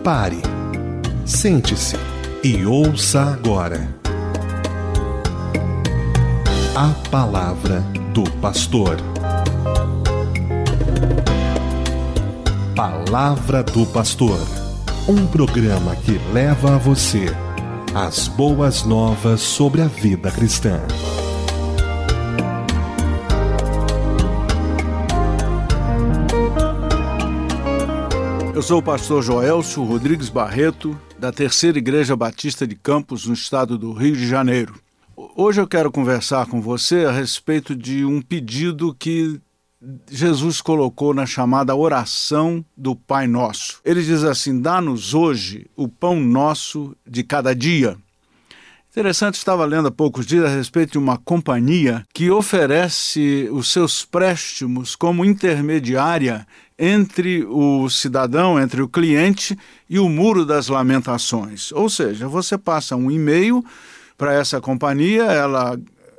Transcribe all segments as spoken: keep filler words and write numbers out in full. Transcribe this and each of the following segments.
Pare, sente-se e ouça agora a Palavra do Pastor. Palavra do Pastor, um programa que leva a você as boas novas sobre a vida cristã. Eu sou o pastor Joelcio Rodrigues Barreto, da Terceira Igreja Batista de Campos, no estado do Rio de Janeiro. Hoje eu quero conversar com você a respeito de um pedido que Jesus colocou na chamada oração do Pai Nosso. Ele diz assim: dá-nos hoje o pão nosso de cada dia. Interessante, estava lendo há poucos dias a respeito de uma companhia que oferece os seus préstimos como intermediária entre o cidadão, entre o cliente e o Muro das Lamentações. Ou seja, você passa um e-mail para essa companhia, ela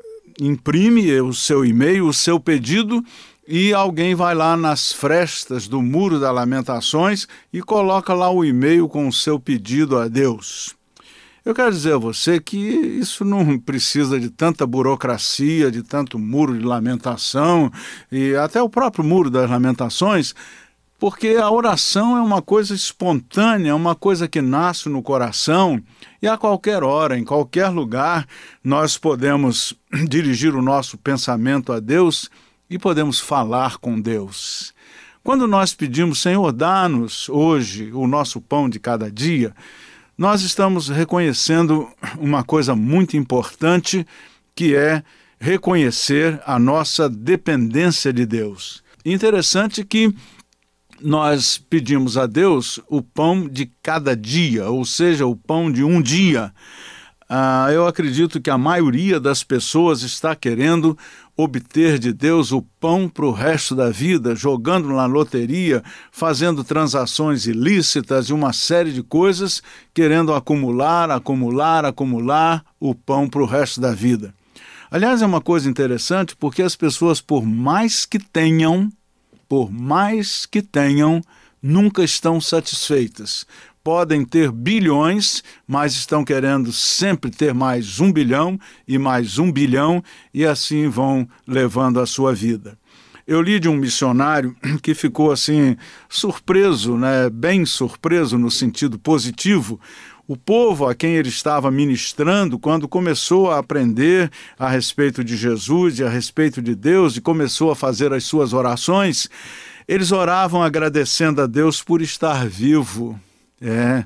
imprime o seu e-mail, o seu pedido, e alguém vai lá nas frestas do Muro das Lamentações e coloca lá o e-mail com o seu pedido a Deus. Eu quero dizer a você que isso não precisa de tanta burocracia, de tanto muro de lamentação, e até o próprio Muro das Lamentações, porque a oração é uma coisa espontânea, é uma coisa que nasce no coração, e a qualquer hora, em qualquer lugar, nós podemos dirigir o nosso pensamento a Deus e podemos falar com Deus. Quando nós pedimos, Senhor, dá-nos hoje o nosso pão de cada dia, nós estamos reconhecendo uma coisa muito importante, que é reconhecer a nossa dependência de Deus. Interessante que nós pedimos a Deus o pão de cada dia, ou seja, o pão de um dia. Ah, eu acredito que a maioria das pessoas está querendo obter de Deus o pão para o resto da vida, jogando na loteria, fazendo transações ilícitas e uma série de coisas, querendo acumular, acumular, acumular o pão para o resto da vida. Aliás, é uma coisa interessante porque as pessoas, por mais que tenham, por mais que tenham, nunca estão satisfeitas. Podem ter bilhões, mas estão querendo sempre ter mais um bilhão e mais um bilhão, e assim vão levando a sua vida. Eu li de um missionário que ficou assim surpreso, né, bem surpreso no sentido positivo. O povo a quem ele estava ministrando, quando começou a aprender a respeito de Jesus e a respeito de Deus e começou a fazer as suas orações, eles oravam agradecendo a Deus por estar vivo. É,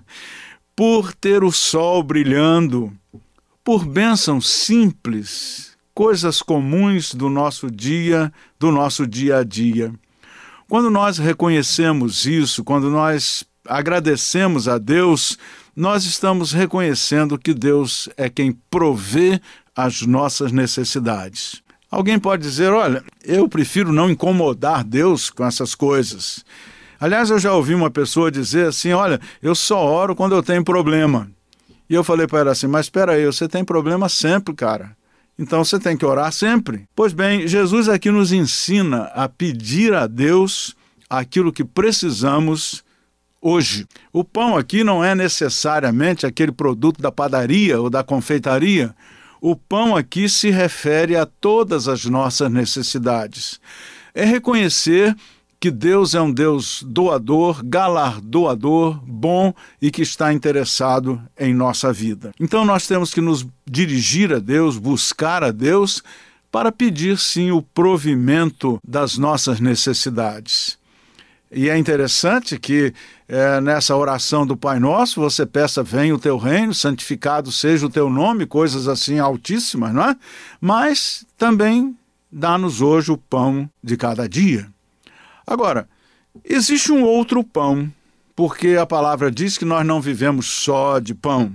por ter o sol brilhando, por bênçãos simples, coisas comuns do nosso dia, do nosso dia a dia. Quando nós reconhecemos isso, quando nós agradecemos a Deus, nós estamos reconhecendo que Deus é quem provê as nossas necessidades. Alguém pode dizer, olha, eu prefiro não incomodar Deus com essas coisas. Aliás, eu já ouvi uma pessoa dizer assim, olha, eu só oro quando eu tenho problema. E eu falei para ela assim, mas espera aí, você tem problema sempre, cara. Então você tem que orar sempre. Pois bem, Jesus aqui nos ensina a pedir a Deus aquilo que precisamos hoje. O pão aqui não é necessariamente aquele produto da padaria ou da confeitaria. O pão aqui se refere a todas as nossas necessidades. É reconhecer que Deus é um Deus doador, galardoador, bom e que está interessado em nossa vida. Então nós temos que nos dirigir a Deus, buscar a Deus, para pedir sim o provimento das nossas necessidades. E é interessante que é, nessa oração do Pai Nosso, você peça, venha o teu reino, santificado seja o teu nome, coisas assim altíssimas, não é? Mas também dá-nos hoje o pão de cada dia. Agora, existe um outro pão, porque a palavra diz que nós não vivemos só de pão.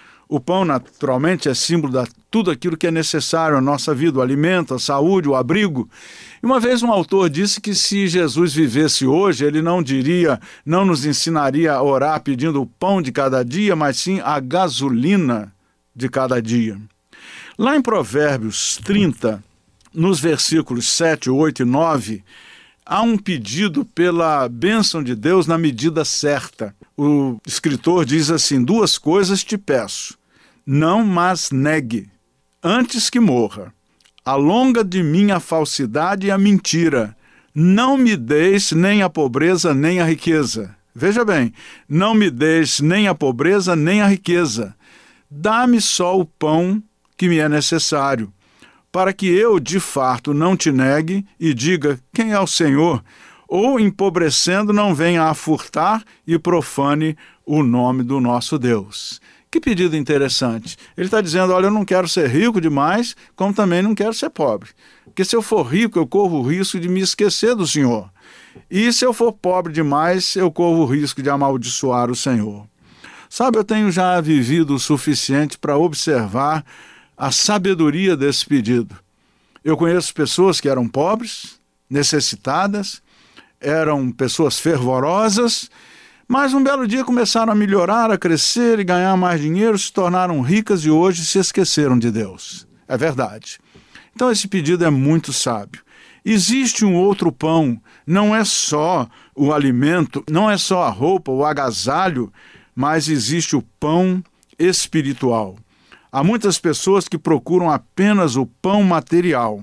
O pão, naturalmente, é símbolo de tudo aquilo que é necessário à nossa vida, o alimento, a saúde, o abrigo. E uma vez um autor disse que se Jesus vivesse hoje, ele não diria, não nos ensinaria a orar pedindo o pão de cada dia, mas sim a gasolina de cada dia. Lá em Provérbios trinta, nos versículos sete, oito e nove, há um pedido pela bênção de Deus na medida certa. O escritor diz assim: duas coisas te peço, não mas negue, antes que morra. Alonga de mim a falsidade e a mentira. Não me deis nem a pobreza nem a riqueza. Veja bem, não me deis nem a pobreza nem a riqueza. Dá-me só o pão que me é necessário, para que eu, de farto, não te negue e diga quem é o Senhor, ou, empobrecendo, não venha a furtar e profane o nome do nosso Deus. Que pedido interessante. Ele está dizendo, olha, eu não quero ser rico demais, como também não quero ser pobre. Porque se eu for rico, eu corro o risco de me esquecer do Senhor. E se eu for pobre demais, eu corro o risco de amaldiçoar o Senhor. Sabe, eu tenho já vivido o suficiente para observar a sabedoria desse pedido. Eu conheço pessoas que eram pobres, necessitadas, eram pessoas fervorosas, mas um belo dia começaram a melhorar, a crescer e ganhar mais dinheiro, se tornaram ricas e hoje se esqueceram de Deus. É verdade. Então esse pedido é muito sábio. Existe um outro pão, não é só o alimento, não é só a roupa, o agasalho, mas existe o pão espiritual. Há muitas pessoas que procuram apenas o pão material.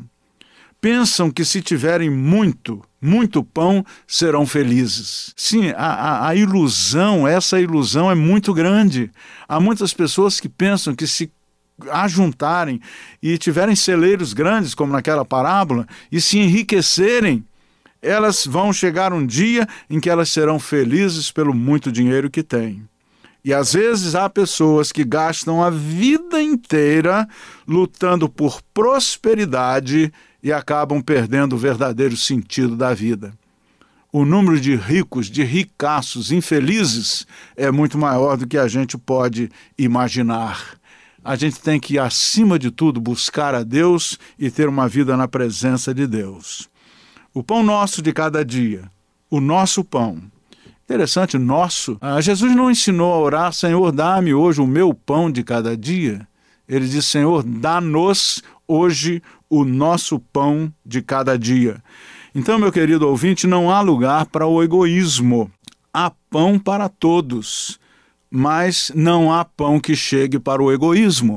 Pensam que se tiverem muito, muito pão, serão felizes. Sim, a, a, a ilusão, essa ilusão é muito grande. Há muitas pessoas que pensam que se ajuntarem e tiverem celeiros grandes, como naquela parábola, e se enriquecerem, elas vão chegar um dia em que elas serão felizes pelo muito dinheiro que têm. E às vezes há pessoas que gastam a vida inteira lutando por prosperidade e acabam perdendo o verdadeiro sentido da vida. O número de ricos, de ricaços, infelizes é muito maior do que a gente pode imaginar. A gente tem que, acima de tudo, buscar a Deus e ter uma vida na presença de Deus. O pão nosso de cada dia, o nosso pão. Interessante, nosso. Ah, Jesus não ensinou a orar, Senhor, dá-me hoje o meu pão de cada dia. Ele diz, Senhor, dá-nos hoje o nosso pão de cada dia. Então, meu querido ouvinte, não há lugar para o egoísmo. Há pão para todos, mas não há pão que chegue para o egoísmo.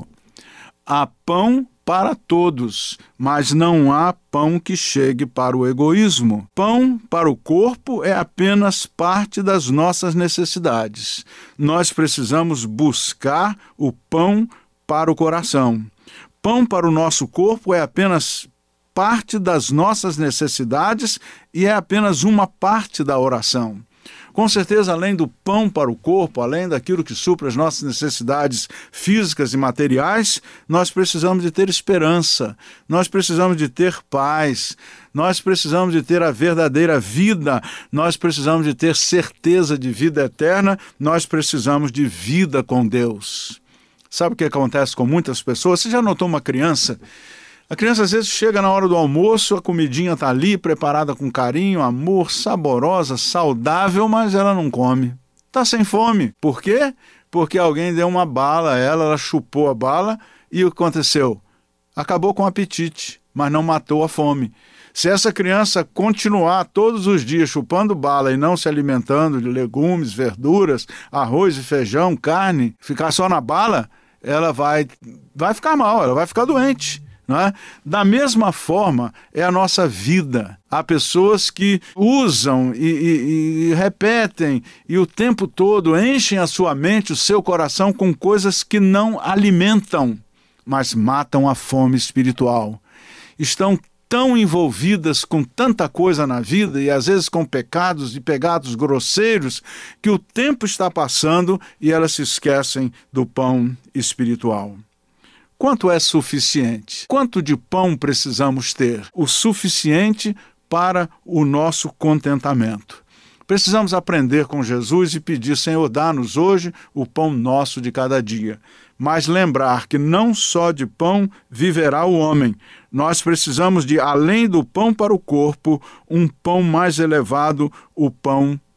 Há pão para todos, mas não há pão que chegue para o egoísmo. Pão para o corpo é apenas parte das nossas necessidades. Nós precisamos buscar o pão para o coração. Pão para o nosso corpo é apenas parte das nossas necessidades e é apenas uma parte da oração. Com certeza, além do pão para o corpo, além daquilo que supra as nossas necessidades físicas e materiais, nós precisamos de ter esperança, nós precisamos de ter paz, nós precisamos de ter a verdadeira vida, nós precisamos de ter certeza de vida eterna, nós precisamos de vida com Deus. Sabe o que acontece com muitas pessoas? Você já notou uma criança? A criança às vezes chega na hora do almoço, a comidinha está ali, preparada com carinho, amor, saborosa, saudável, mas ela não come. Está sem fome. Por quê? Porque alguém deu uma bala a ela, ela chupou a bala e o que aconteceu? Acabou com o apetite, mas não matou a fome. Se essa criança continuar todos os dias chupando bala e não se alimentando de legumes, verduras, arroz e feijão, carne, ficar só na bala, ela vai, vai ficar mal, ela vai ficar doente. Não é? Da mesma forma é a nossa vida. Há pessoas que usam e, e, e repetem e o tempo todo enchem a sua mente, o seu coração com coisas que não alimentam, mas matam a fome espiritual. Estão tão envolvidas com tanta coisa na vida e às vezes com pecados e pecados grosseiros que o tempo está passando e elas se esquecem do pão espiritual. Quanto é suficiente? Quanto de pão precisamos ter? O suficiente para o nosso contentamento. Precisamos aprender com Jesus e pedir, Senhor, dá-nos hoje o pão nosso de cada dia. Mas lembrar que não só de pão viverá o homem. Nós precisamos de, além do pão para o corpo, um pão mais elevado, o pão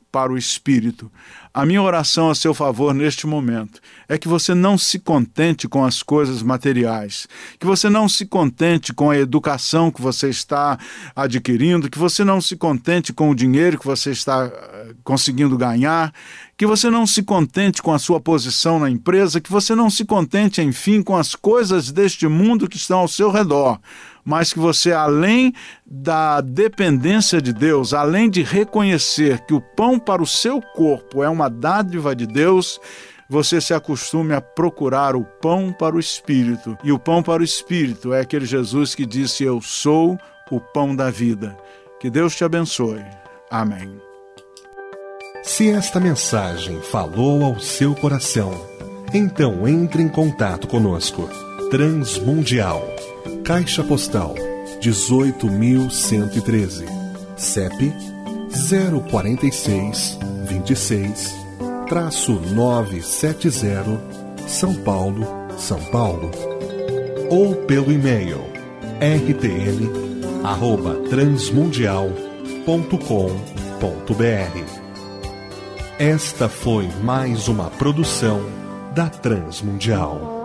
para o espírito. A minha oração a seu favor neste momento é que você não se contente com as coisas materiais, que você não se contente com a educação que você está adquirindo, que você não se contente com o dinheiro que você está conseguindo ganhar, que você não se contente com a sua posição na empresa, que você não se contente, enfim, com as coisas deste mundo que estão ao seu redor, mas que você, além da dependência de Deus, além de reconhecer que o pão para o seu corpo é uma dádiva de Deus, você se acostume a procurar o pão para o Espírito. E o pão para o Espírito é aquele Jesus que disse: eu sou o pão da vida. Que Deus te abençoe. Amém. Se esta mensagem falou ao seu coração, então entre em contato conosco. Transmundial, Caixa Postal dezoito mil cento e treze, C E P zero quatro seis, dois seis, nove sete zero, São Paulo, São Paulo. Ou pelo e-mail r t m arroba transmundial ponto com ponto b r. Esta foi mais uma produção da Transmundial.